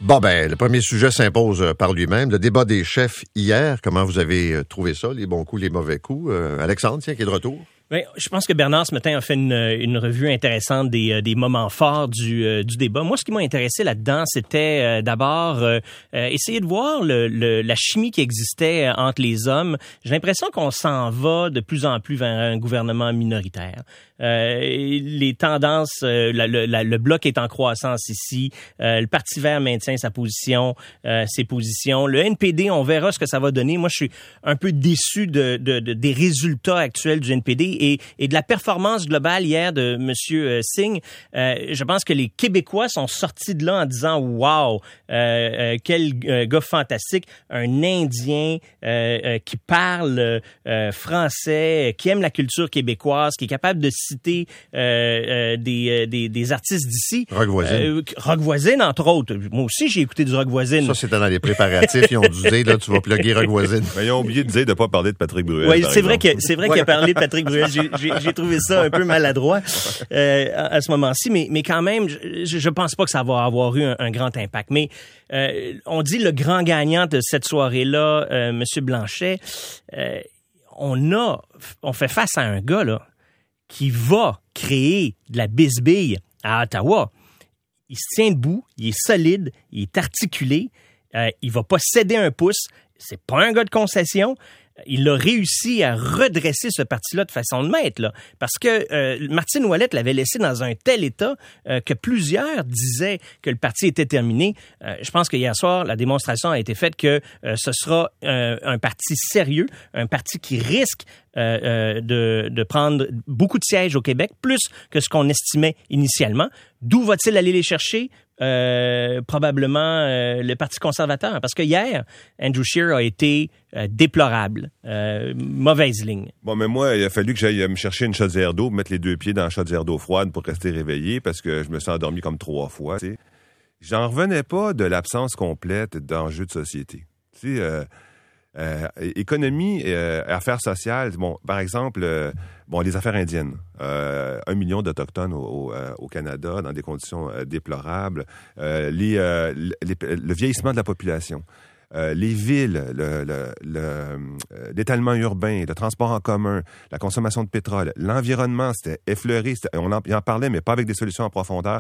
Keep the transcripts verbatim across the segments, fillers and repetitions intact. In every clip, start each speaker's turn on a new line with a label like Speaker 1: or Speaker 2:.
Speaker 1: Bon, ben, le premier sujet s'impose par lui-même. Le débat des chefs hier, comment vous avez trouvé ça, les bons coups, les mauvais coups? Euh, Alexandre, tiens, qui est de retour.
Speaker 2: Oui, je pense que Bernard, ce matin, a fait une, une revue intéressante des, des moments forts du, euh, du débat. Moi, ce qui m'a intéressé là-dedans, c'était euh, d'abord euh, euh, essayer de voir le, le, la chimie qui existait entre les hommes. J'ai l'impression qu'on s'en va de plus en plus vers un gouvernement minoritaire. Euh, les tendances, euh, la, la, le bloc est en croissance ici. Euh, le Parti vert maintient sa position, euh, ses positions. Le N P D, on verra ce que ça va donner. Moi, je suis un peu déçu de, de, de, des résultats actuels du N P D et, et de la performance globale hier de M. Singh. Euh, je pense que les Québécois sont sortis de là en disant « Wow, euh, euh, quel euh, gars fantastique, un Indien euh, euh, qui parle euh, français, qui aime la culture québécoise, qui est capable de citer euh, euh, des, des, des artistes d'ici. »
Speaker 1: Rock Voisine. Euh,
Speaker 2: Rock Voisine, entre autres. Moi aussi, j'ai écouté du Rock Voisine.
Speaker 1: Ça, c'était dans les préparatifs. Ils ont dû dire, là, tu vas plugger Rock Voisine.
Speaker 3: Mais ils ont oublié de dire de ne pas parler de Patrick Bruel.
Speaker 2: Oui, c'est vrai, que, c'est vrai qu'il a parlé de Patrick Bruel. J'ai, j'ai, j'ai trouvé ça un peu maladroit euh, à, à ce moment-ci, mais, mais quand même, je, je pense pas que ça va avoir eu un, un grand impact. Mais euh, on dit le grand gagnant de cette soirée-là, euh, M. Blanchet, euh, on a, on fait face à un gars, là, qui va créer de la bisbille à Ottawa. Il se tient debout, il est solide, il est articulé, euh, il va pas céder un pouce, c'est pas un gars de concession. Il a réussi à redresser ce parti-là de façon de maître, là, parce que euh, Martine Ouellette l'avait laissé dans un tel état euh, que plusieurs disaient que le parti était terminé. Euh, je pense que hier soir, la démonstration a été faite que euh, ce sera euh, un parti sérieux, un parti qui risque euh, euh, de, de prendre beaucoup de sièges au Québec, plus que ce qu'on estimait initialement. D'où va-t-il aller les chercher? Euh, probablement euh, le Parti conservateur. Parce que hier, Andrew Scheer a été euh, déplorable. Euh, mauvaise ligne.
Speaker 3: Bon, mais moi, il a fallu que j'aille me chercher une chaudière d'eau, mettre les deux pieds dans la chaudière d'eau froide pour rester réveillé parce que je me suis endormi comme trois fois. T'sais. J'en revenais pas de l'absence complète d'enjeux de société. Tu sais, euh, euh, économie, euh, affaires sociales, bon, par exemple, euh, bon, les affaires indiennes. Euh, un million d'Autochtones au, au, euh, au Canada dans des conditions euh, déplorables. Euh, les, euh, les, le vieillissement de la population. Euh, les villes, le, le, le, euh, l'étalement urbain, le transport en commun, la consommation de pétrole, l'environnement, c'était effleuré. C'était, on en, en parlait, mais pas avec des solutions en profondeur.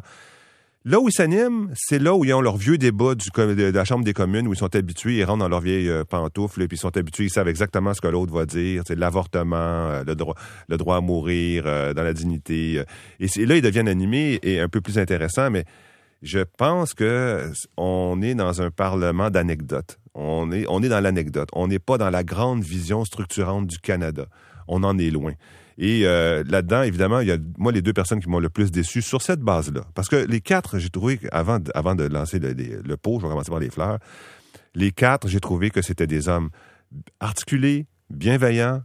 Speaker 3: Là où ils s'animent, c'est là où ils ont leur vieux débat du, de la Chambre des communes, où ils sont habitués, ils rentrent dans leurs vieilles euh, pantoufles, et puis ils sont habitués, ils savent exactement ce que l'autre va dire, c'est l'avortement, euh, le droit, le droit à mourir euh, dans la dignité. Euh, et c'est, là, ils deviennent animés et un peu plus intéressants, mais je pense que on est dans un parlement d'anecdotes. On est, on est dans l'anecdote. On n'est pas dans la grande vision structurante du Canada. On en est loin. Et euh, là-dedans, évidemment, il y a moi les deux personnes qui m'ont le plus déçu sur cette base-là. Parce que les quatre, j'ai trouvé, avant de, avant de lancer le, le, le pot, je vais commencer par les fleurs, les quatre, j'ai trouvé que c'était des hommes articulés, bienveillants,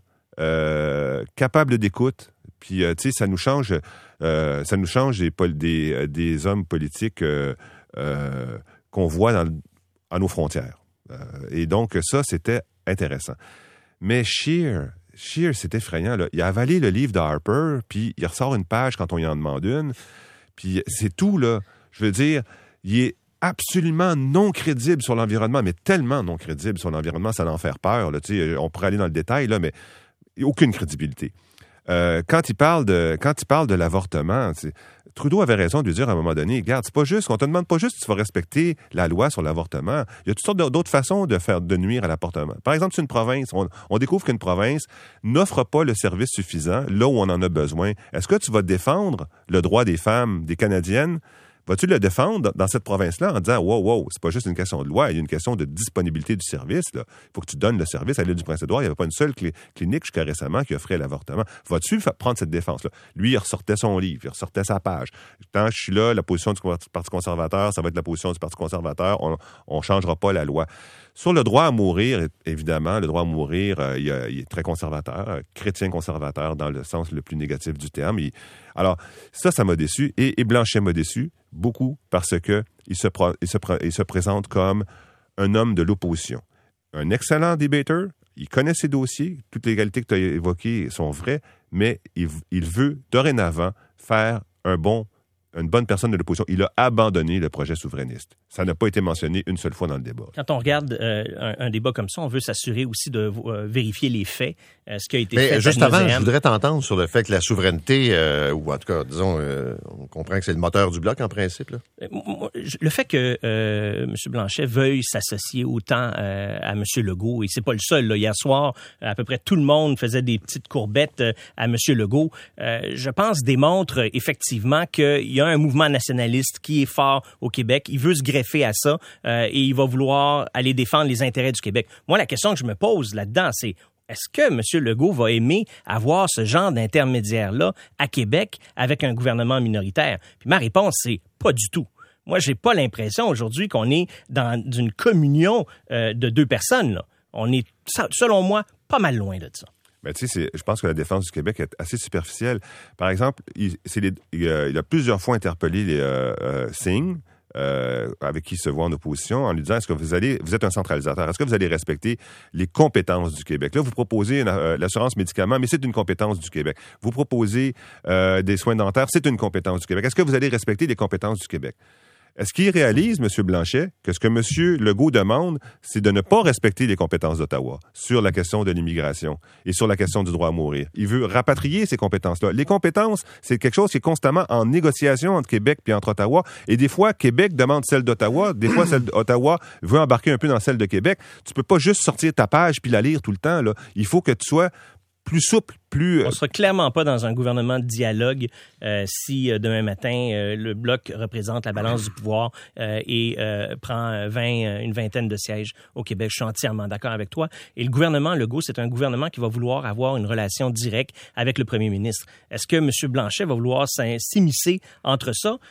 Speaker 3: euh, capables d'écoute. Puis, euh, tu sais, ça nous change, euh, ça nous change des, des, des hommes politiques euh, euh, qu'on voit dans, à nos frontières. Euh, et donc, ça, c'était intéressant. Mais Scheer... Scheer, c'est effrayant, là. Il a avalé le livre de Harper, puis il ressort une page quand on y en demande une. Puis c'est tout, là. Je veux dire, il est absolument non crédible sur l'environnement, mais tellement non crédible sur l'environnement, ça en faire peur, là. Tu sais, on pourrait aller dans le détail, là, mais aucune crédibilité. Euh, quand il parle de, quand il parle de l'avortement, Trudeau avait raison de lui dire à un moment donné, regarde, c'est pas juste, on te demande pas juste si tu vas respecter la loi sur l'avortement. Il y a toutes sortes d'autres façons de faire, de nuire à l'avortement. Par exemple, c'est une province. On, on découvre qu'une province n'offre pas le service suffisant là où on en a besoin. Est-ce que tu vas défendre le droit des femmes, des Canadiennes? Vas-tu le défendre dans cette province-là en disant « Wow, wow, c'est pas juste une question de loi, il y a une question de disponibilité du service. Il faut que tu donnes le service à l'île du Prince-Édouard. Il n'y avait pas une seule cl- clinique jusqu'à récemment qui offrait l'avortement. Vas-tu fa- prendre cette défense-là? » Lui, il ressortait son livre, il ressortait sa page. Tant que je suis là, la position du Parti conservateur, ça va être la position du Parti conservateur. On ne changera pas la loi. Sur le droit à mourir, évidemment, le droit à mourir, euh, il, a, il est très conservateur, euh, chrétien conservateur dans le sens le plus négatif du terme. Il, alors, ça, ça m'a déçu. Et, et Blanchet m'a déçu beaucoup parce que il se, pro, il, se, il se présente comme un homme de l'opposition. Un excellent debater, il connaît ses dossiers, toutes les qualités que tu as évoquées sont vraies, mais il, il veut dorénavant faire un bon une bonne personne de l'opposition, il a abandonné le projet souverainiste. Ça n'a pas été mentionné une seule fois dans le débat.
Speaker 2: Quand on regarde euh, un, un débat comme ça, on veut s'assurer aussi de euh, vérifier les faits, euh, ce qui a été
Speaker 1: Mais
Speaker 2: fait.
Speaker 1: Juste avant, je voudrais t'entendre sur le fait que la souveraineté, euh, ou en tout cas, disons, euh, on comprend que c'est le moteur du bloc en principe, là.
Speaker 2: Le fait que euh, M. Blanchet veuille s'associer autant euh, à M. Legault, et c'est pas le seul, là. Hier soir, à peu près tout le monde faisait des petites courbettes euh, à M. Legault, euh, je pense démontre effectivement qu'il y a un mouvement nationaliste qui est fort au Québec. Il veut se greffer à ça euh, et il va vouloir aller défendre les intérêts du Québec. Moi, la question que je me pose là-dedans, c'est est-ce que M. Legault va aimer avoir ce genre d'intermédiaire-là à Québec avec un gouvernement minoritaire? Puis ma réponse, c'est pas du tout. Moi, j'ai pas l'impression aujourd'hui qu'on est dans une communion euh, de deux personnes, là. On est, selon moi, pas mal loin de ça.
Speaker 3: Ben, tu sais, je pense que la défense du Québec est assez superficielle. Par exemple, il, c'est les, il, il a plusieurs fois interpellé les euh, euh, Singh, euh, avec qui il se voit en opposition, en lui disant, est-ce que vous allez, vous êtes un centralisateur, est-ce que vous allez respecter les compétences du Québec? Là, vous proposez une, euh, l'assurance médicaments, mais c'est une compétence du Québec. Vous proposez euh, des soins dentaires, c'est une compétence du Québec. Est-ce que vous allez respecter les compétences du Québec? Est-ce qu'il réalise, M. Blanchet, que ce que M. Legault demande, c'est de ne pas respecter les compétences d'Ottawa sur la question de l'immigration et sur la question du droit à mourir? Il veut rapatrier ces compétences-là. Les compétences, c'est quelque chose qui est constamment en négociation entre Québec et entre Ottawa. Et des fois, Québec demande celle d'Ottawa. Des fois, celle d'Ottawa veut embarquer un peu dans celle de Québec. Tu peux pas juste sortir ta page puis la lire tout le temps, là. Il faut que tu sois plus souple, plus...
Speaker 2: On ne sera clairement pas dans un gouvernement de dialogue euh, si euh, demain matin, euh, le Bloc représente la balance du pouvoir euh, et euh, prend vingt, une vingtaine de sièges au Québec. Je suis entièrement d'accord avec toi. Et le gouvernement Legault, c'est un gouvernement qui va vouloir avoir une relation directe avec le premier ministre. Est-ce que M. Blanchet va vouloir s'immiscer entre ça?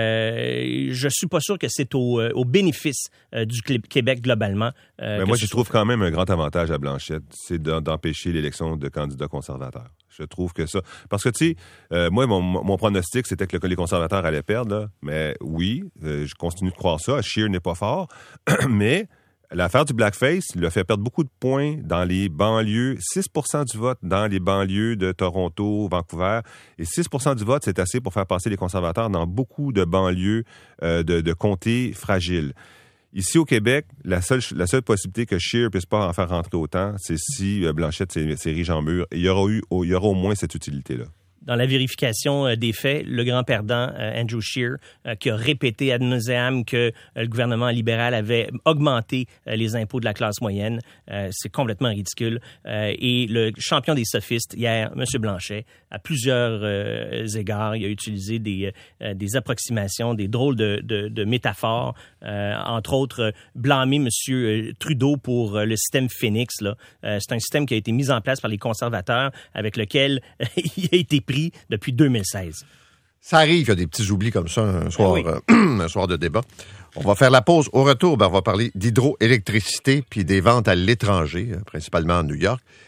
Speaker 2: Euh, je suis pas sûr que c'est au, au bénéfice euh, du Québec globalement. Euh,
Speaker 3: Mais moi, je trouve quand même un grand avantage à Blanchet, c'est d'empêcher l'élection de candidats conservateurs. Je trouve que ça... Parce que, tu sais, euh, moi, mon, mon pronostic, c'était que les conservateurs allaient perdre, là. Mais oui, euh, je continue de croire ça. Scheer n'est pas fort. Mais l'affaire du blackface lui a fait perdre beaucoup de points dans les banlieues. six pour cent du vote dans les banlieues de Toronto, Vancouver. Et six pour cent du vote, c'est assez pour faire passer les conservateurs dans beaucoup de banlieues euh, de, de comtés fragiles. Ici, au Québec, la seule, la seule possibilité que Scheer puisse pas en faire rentrer autant, c'est si Blanchet s'érige en mur. Et il y aura eu, il y aura au moins cette utilité-là.
Speaker 2: Dans la vérification euh, des faits, le grand perdant, euh, Andrew Scheer, euh, qui a répété ad nauseam que euh, le gouvernement libéral avait augmenté euh, les impôts de la classe moyenne, euh, c'est complètement ridicule. Euh, et le champion des sophistes, hier, M. Blanchet, à plusieurs euh, égards, il a utilisé des, euh, des approximations, des drôles de, de, de métaphores, euh, entre autres, euh, blâmer M. Trudeau pour euh, le système Phoenix. Là. Euh, c'est un système qui a été mis en place par les conservateurs, avec lequel euh, il a été pris depuis deux mille seize.
Speaker 1: Ça arrive, il y a des petits oublis comme ça un soir,
Speaker 2: oui.
Speaker 1: euh, un soir de débat. On va faire la pause. Au retour, ben, on va parler d'hydroélectricité puis des ventes à l'étranger, principalement à New York.